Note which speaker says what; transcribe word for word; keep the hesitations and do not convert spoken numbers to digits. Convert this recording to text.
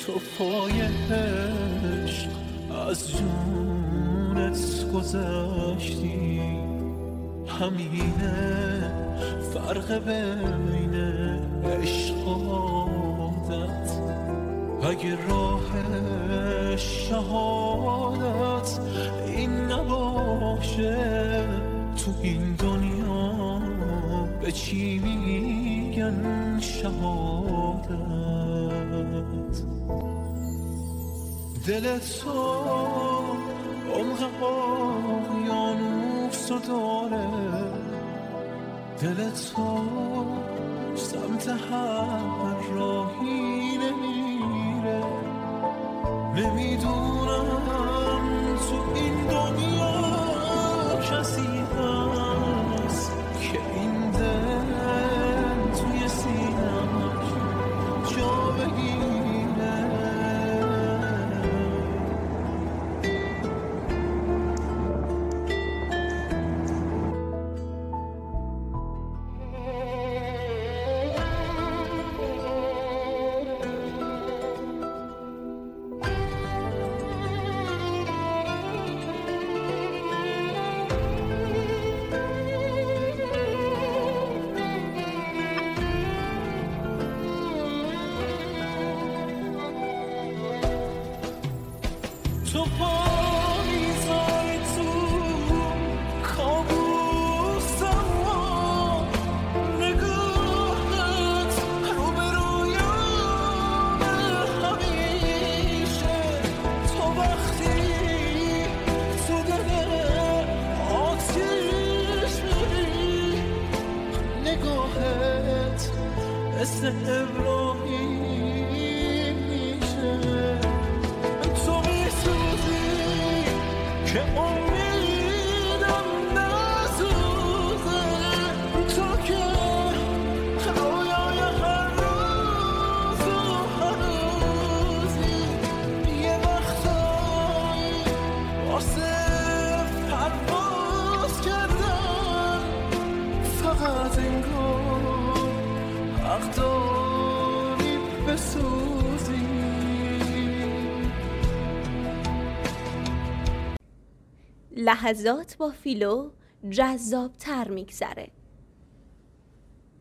Speaker 1: تو پای عشق از جونت گذشتی، همینه فرق بین عشق و عادت. اگه راه شهادت این نباشه، تو این دنیا به چی میگن شهادت؟ دل تو عمق اقیانوس رو داره، دل تو سمت هر راهی نمیره. نمیدونم تو این دنیا کسی هست که این دل توی سینه‌اش جا بگیره. تو پا میذاری تو کابوسم و نگاهت رو به رویامه همیشه. تو وقتی تو دل آتیش میری، نگاهت مثل ابراهیم میشه. که امیدم نسوزه، تو که رویای هر روز و هر روزی. یه وقتایی واسه پرواز کردن فقط انگار حق داری بسوزی.
Speaker 2: لحظات با فیلو جذاب تر میگذره.